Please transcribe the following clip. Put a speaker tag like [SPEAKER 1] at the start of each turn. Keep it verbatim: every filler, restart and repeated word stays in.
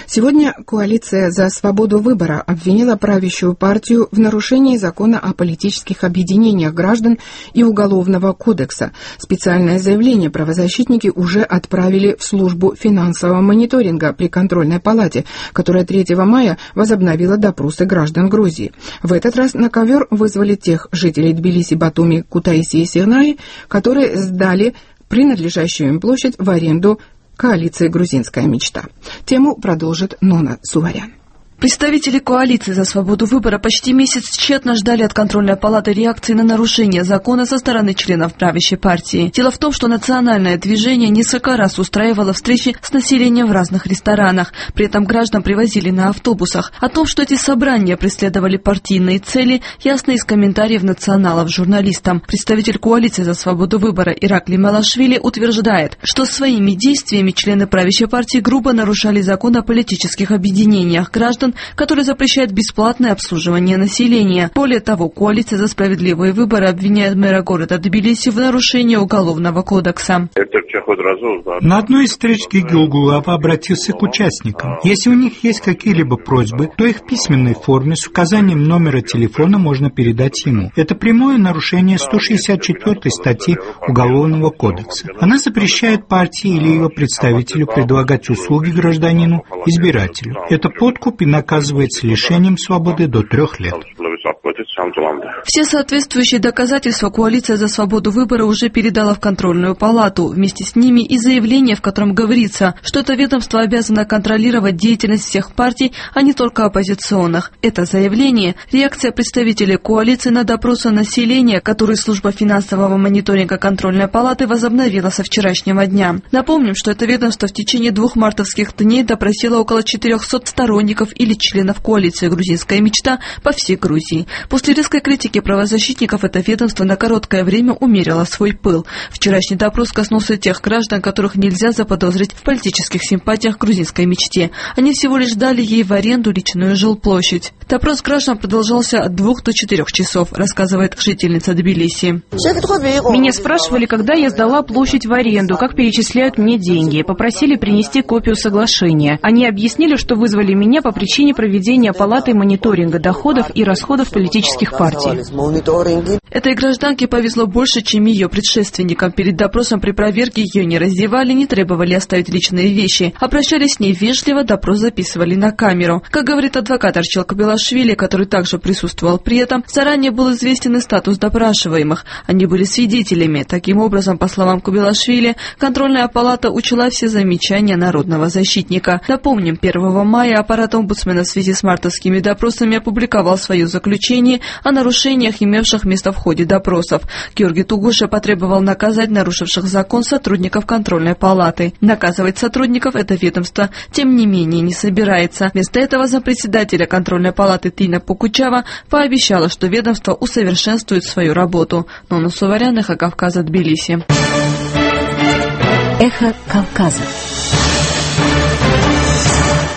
[SPEAKER 1] Сегодня коалиция «За свободу выбора» обвинила правящую партию в нарушении закона о политических объединениях граждан и Уголовного кодекса. Специальное заявление правозащитники уже отправили в службу финансового мониторинга при контрольной палате, которая третьего мая возобновила допросы граждан Грузии. В этот раз на ковер вызвали тех жителей Тбилиси, Батуми, Кутаиси и Сирнаи, которые сдали принадлежащую им площадь в аренду коалиции «Грузинская мечта». Тему продолжит Нона Суварян.
[SPEAKER 2] Представители коалиции «За свободу выбора» почти месяц тщетно ждали от контрольной палаты реакции на нарушение закона со стороны членов правящей партии. Дело в том, что национальное движение несколько раз устраивало встречи с населением в разных ресторанах. При этом граждан привозили на автобусах. О том, что эти собрания преследовали партийные цели, ясно из комментариев националов журналистам. Представитель коалиции «За свободу выбора» Иракли Малашвили утверждает, что своими действиями члены правящей партии грубо нарушали закон о политических объединениях граждан, который запрещает бесплатное обслуживание населения. Более того, коалиция «За справедливые выборы» обвиняет мэра города Тбилиси в нарушении Уголовного кодекса.
[SPEAKER 3] На одной из встреч Гигилгулав обратился к участникам. Если у них есть какие-либо просьбы, то их в письменной форме с указанием номера телефона можно передать ему. Это прямое нарушение сто шестьдесят четвёртой статьи Уголовного кодекса. Она запрещает партии или ее представителю предлагать услуги гражданину-избирателю. Это подкуп и наказывается лишением свободы до трех лет.
[SPEAKER 2] Все соответствующие доказательства коалиция «За свободу выбора» уже передала в контрольную палату. Вместе с ними и заявление, в котором говорится, что это ведомство обязано контролировать деятельность всех партий, а не только оппозиционных. Это заявление – реакция представителей коалиции на допросы населения, который служба финансового мониторинга контрольной палаты возобновила со вчерашнего дня. Напомним, что это ведомство в течение двух мартовских дней допросило около четырехсот сторонников или членов коалиции «Грузинская мечта» по всей Грузии. После резкой критики правозащитников это ведомство на короткое время умерило свой пыл. Вчерашний допрос коснулся тех граждан, которых нельзя заподозрить в политических симпатиях к грузинской мечте. Они всего лишь дали ей в аренду личную жилплощадь. Допрос граждан продолжался от двух до четырех часов, рассказывает жительница Тбилиси.
[SPEAKER 4] Меня спрашивали, когда я сдала площадь в аренду, как перечисляют мне деньги. Попросили принести копию соглашения. Они объяснили, что вызвали меня по причине проведения палаты мониторинга доходов и расходов политических партий.
[SPEAKER 2] Этой гражданке повезло больше, чем ее предшественникам. Перед допросом при проверке ее не раздевали, не требовали оставить личные вещи. Обращались с ней вежливо, допрос записывали на камеру. Как говорит адвокат Арчил Кобелашвили, который также присутствовал при этом, заранее был известен и статус допрашиваемых. Они были свидетелями. Таким образом, по словам Кобелашвили, контрольная палата учла все замечания народного защитника. Напомним, первого мая аппарат омбудсмена в связи с мартовскими допросами опубликовал свое заключение о нарушениях, имевших место в ходе допросов. Георгий Тугуша потребовал наказать нарушивших закон сотрудников контрольной палаты. Наказывать сотрудников это ведомство, тем не менее, не собирается. Вместо этого зампредседателя контрольной палаты Тина Пукучава пообещала, что ведомство усовершенствует свою работу. Нона Суварян, Эхо Кавказа, Тбилиси.
[SPEAKER 5] Эхо Кавказа.